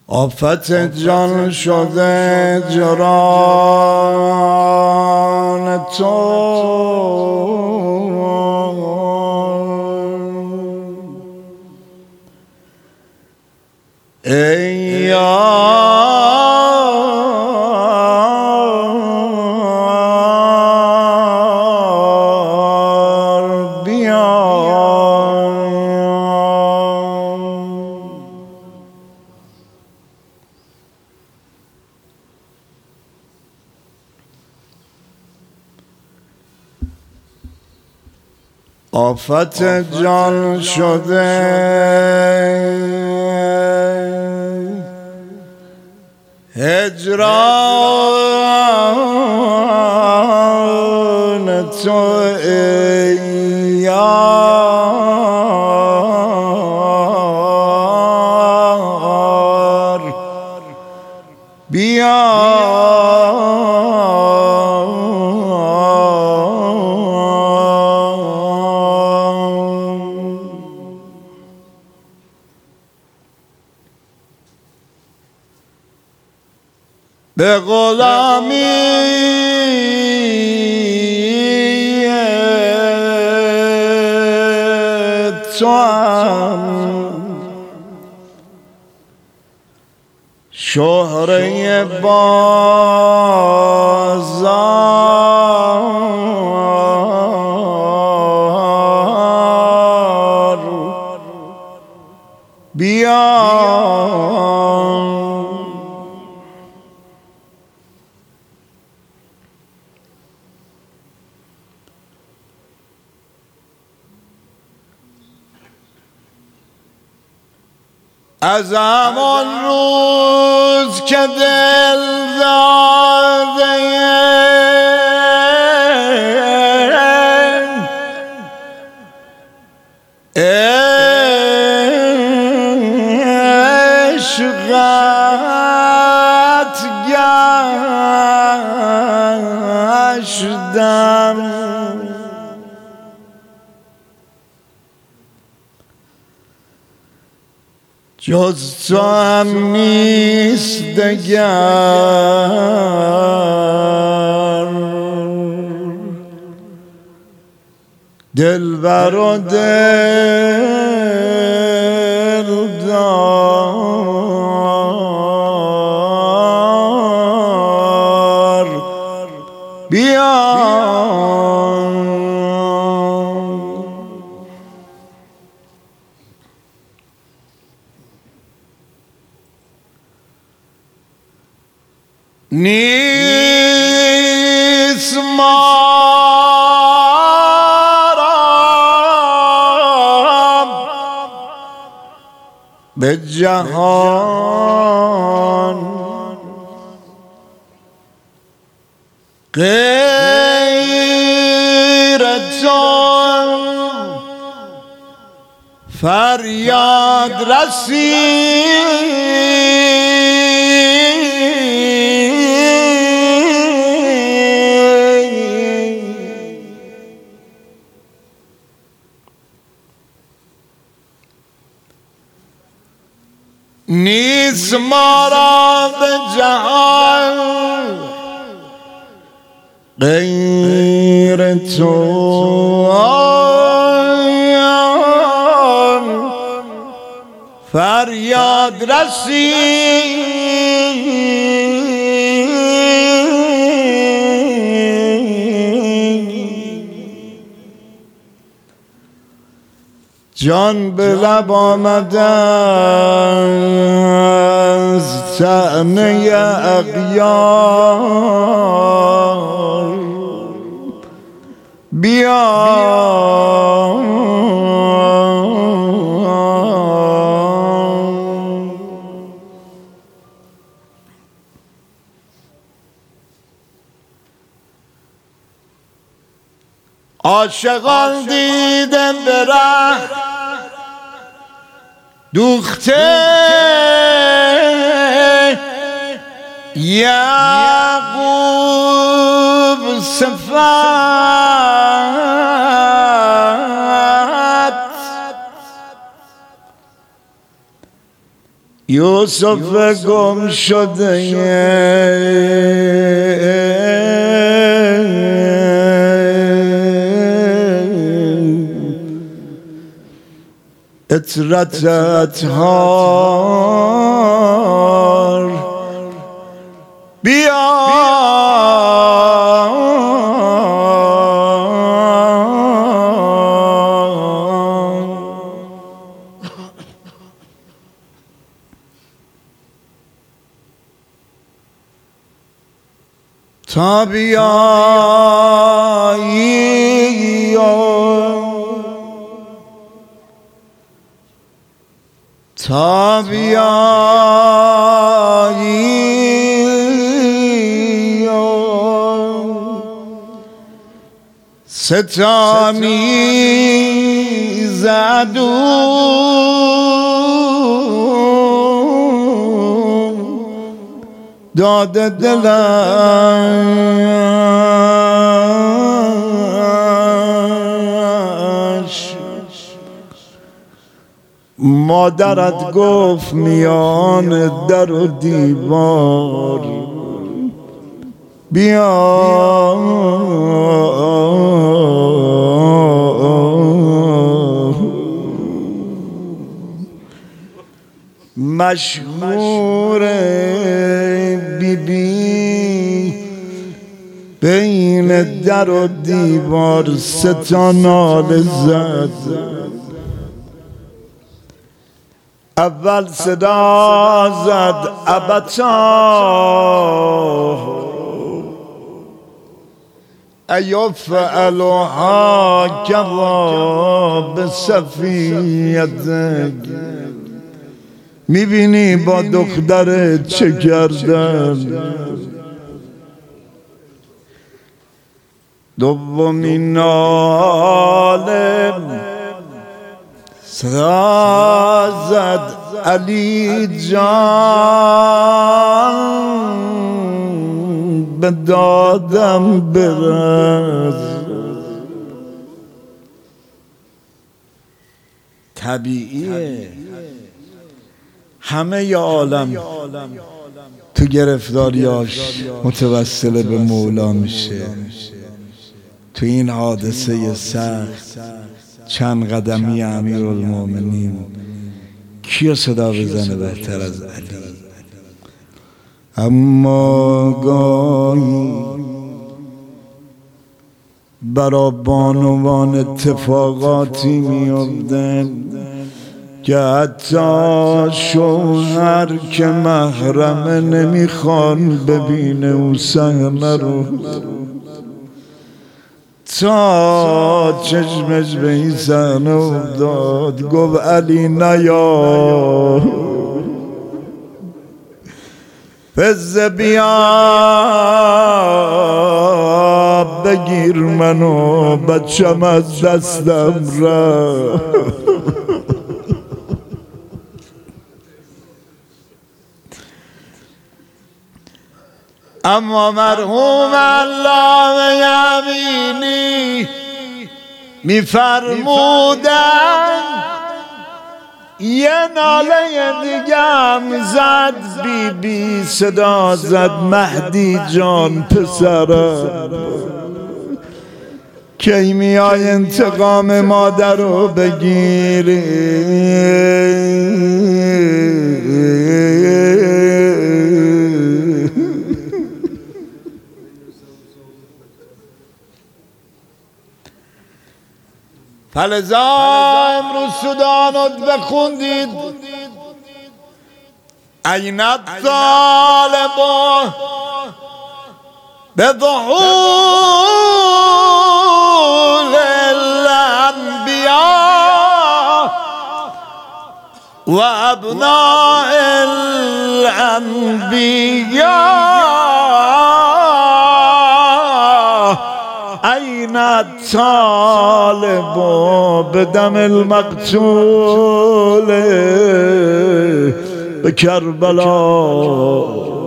آفت جان شده جران تو، ای یار بیا. آفت جان شده هجران تو، ای یار بیا. به غلامی توام شهره بازار بیا. از همان روز که دل داده عشقت گشتم، جز تو هم نیست دگر، دلبر و دلدار بیا. نیست ما را به جهان غیر تو، فریاد رسید نیست ما را به جهان غیر تو، فریاد رسید. جان به لب آمده از طعنه اغیار بیا. عاشقان دیدم به ره دوخته یعقوب صفت، یوسف گم شده عطرت اطهار بیا تا بیایی تا بیایی ستانی زدون داده دلش مادرت گفت میان در و دیوار بیا مشهور بی بین در و دیوار ستا ناله زد اول صدا زد ابتا ایفعل هکذا بصفیتک میبینی با دختر چه کردن دومین عالم صدا زد علی جان به دادم برس طبیعیه همه ی عالم تو گرفتاریاش متوسل به مولا میشه تو این حادثه سخت چند قدمی امیرالمومنین کیو صدا بزنه بهتر از علی اما گاهی برا بانوان اتفاقاتی میافتن که حتی شوهر که محرمه نمیخوان ببینه او صحنه رو تا چشمش به این صحنه افتاد گفت علی نیا فزه بیا بگیر منو بچم از دستم را اما مرحوم علامه یمینی میفرمودن یه ناله دیگم زد بی صدا زد مهدی جان پسرم کی میای انتقام مادر رو بگیری فلذا امروز سودانو بخوندید این الطالب بظهور الانبیاء و ابناء الانبیاء این الطالب بدم المقتول به کربلا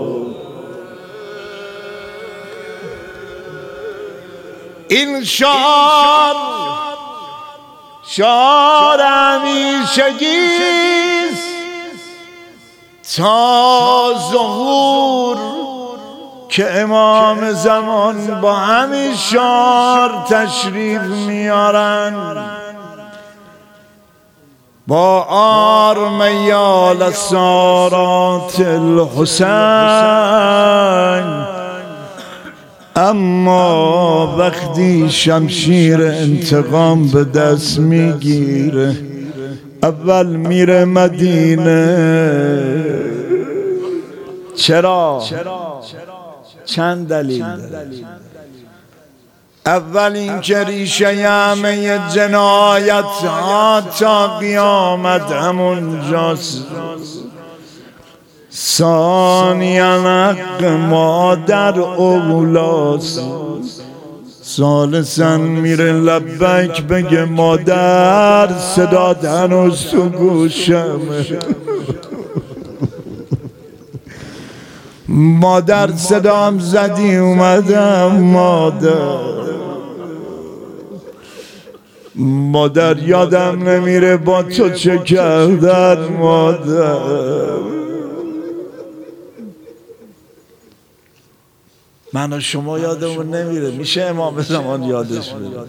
این شعر همیشگیست تا ظهور که امام زمان با همین شعار تشریف میارن، با آرم یال سارات الحسین. اما وقتی شمشیر انتقام به دست میگیره، اول میره مدینه. چرا؟ چند دلیل داره. اول این که ریشه همه جنایت ها تا قیامت همونجاست. ثانیاً حق مادر اولاست. ثالثاً میره لبیک بگه مادر صدا هنوز تو گوشمه. مادر صدام زدی اومدم مادر یادم نمیره با تو چه کردن مادر. من و شما یادمون نمیره، میشه امام زمان یادش میره.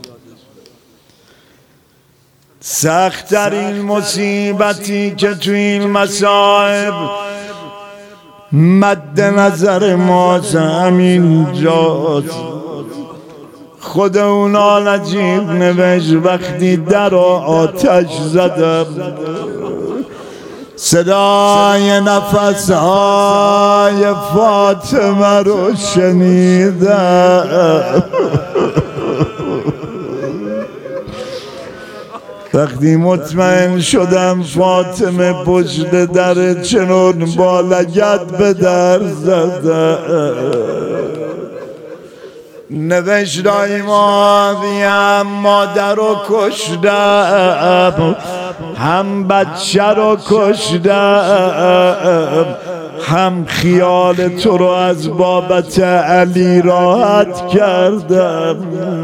سخت‌ترین مصیبتی که توی این مصائب مد نظر ما همین جاست. خود اون نجیب نوشت وقتی در آتش زدم، صدای نفسهای فاطمه رو شنیدم. وقتی مطمئن شدم فاطمه پشت در چنون با لگد به در زده، نوشت ایمانی هم مادر رو کشدم، هم بچه رو کشدم، هم خیال تو رو از بابت علی راحت کردم.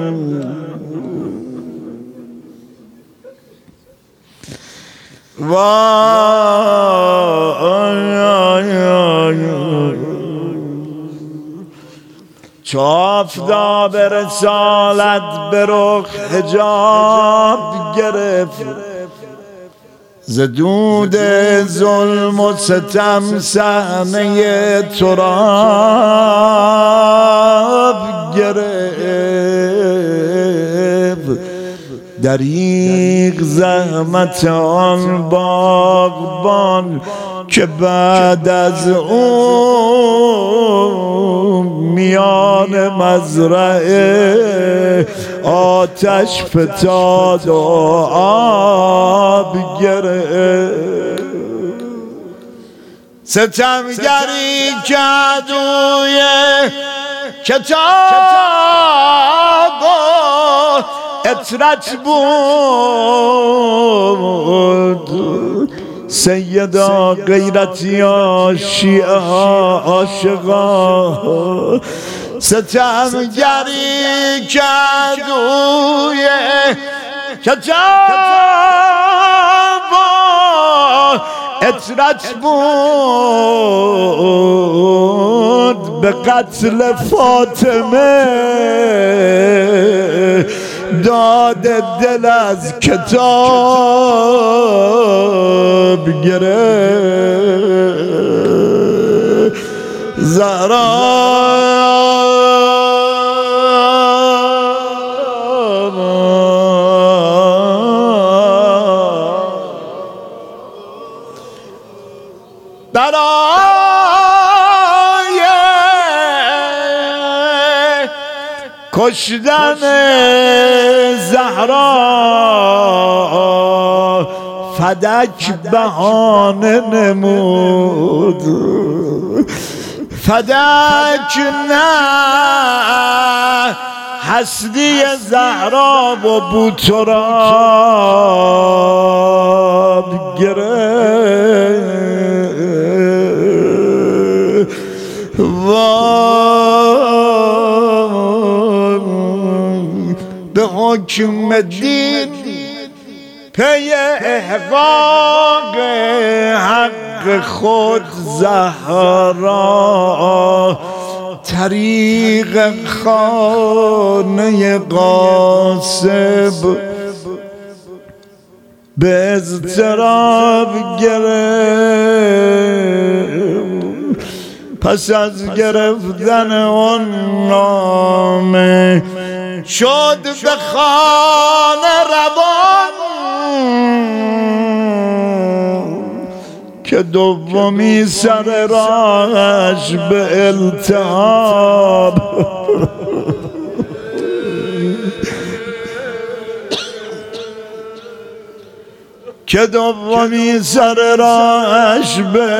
چو آفتاب رسالت به رخ حجاب گرفت، ز دود ظلم و ستم صحنه تراب گرفت. دریغ زحمت آن باغبان که بعد از اون میان مزرعه آتش فتاد و آب گرفت. ستمگری کدوی کتاب اطرت بود، سیدا غیرتی شیعه عاشقا. ستمگری کدوی کتاب اطرت بود، به قتل فاطمه داد دل از کتاب گرفت. زهرا برای کشتن زهرا فدک بهانه نمود. فدک نه هستی زهرا و بوتراب گرفت. به حکم دین پی احقاق حق حق خود زهرا طریق خانه غاصب به اضطراب گرفت. پس از گرفتن اون نامه شد به خانه روان که دومی سر راهش به التهاب که دومی سر راهش به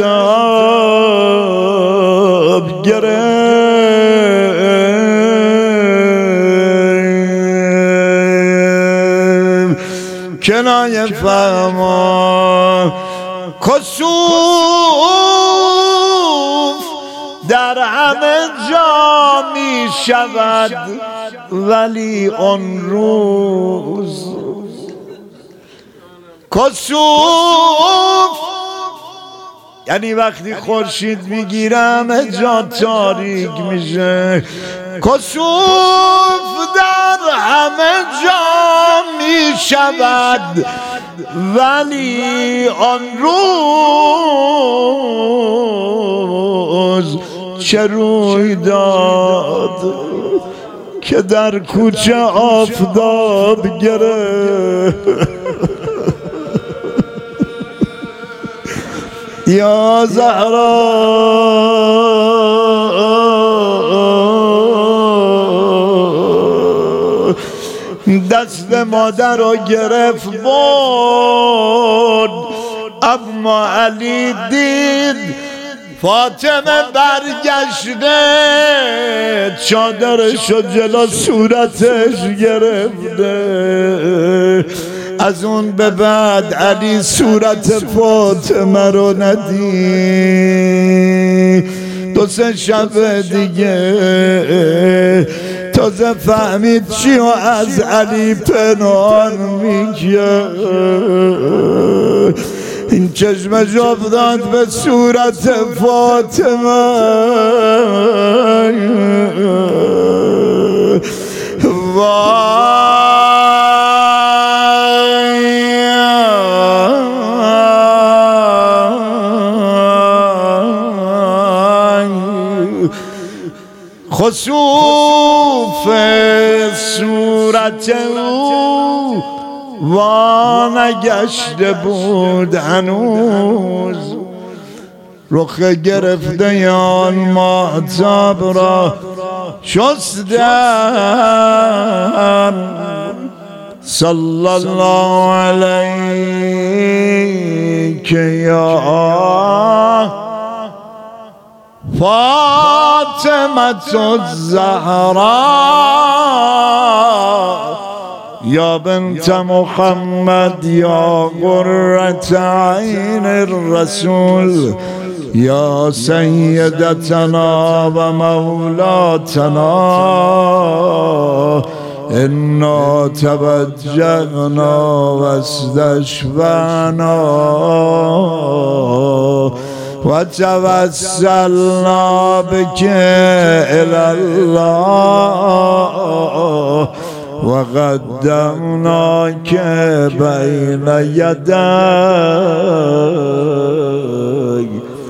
التهاب گرفت. کنایه فرما کسوف در همه جا می شود ولی آن روز کسوف یعنی وقتی خورشید میگیره همه جا تاریک میشه. کسوف در همه جا می شود ولی آن روز چه روی داد که در کوچه آفتاب گرفت. یا زهرا دست مادر رو گرفت برد، اما علی دید فاطمه برگشته چادرش رو جلو صورتش گرفته. از اون به بعد علی صورت فاطمه رو ندید. دو سه شب دیگه تازه فهمید چی و از علی پنهان میگه. این چشمش افتاد به صورت فاطمه، خسوف صورت او وانگشته بود هنوز. رخ گرفته یان ماهتاب را شستم. صلی الله علیک یا فاطمة الزهراء یا بنت محمد یا قرة عین الرسول یا سیدتنا و مولاتنا انا توجهنا و استشفعنا و توسلنا بك الى الله و قدمناک بین یدیک.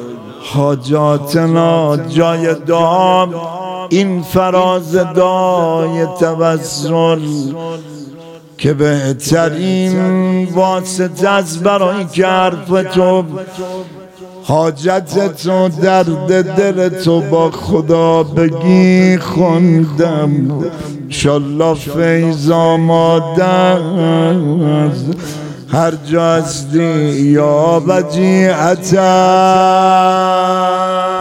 حاجاتنا جای دعا این فراز دعای توسل که بهترین واسطه از برای که حرف تو حاجت تو درد دل تو با خدا بگی خوندم. انشالله فیض آماده است هر جا هستی یا وجیعتا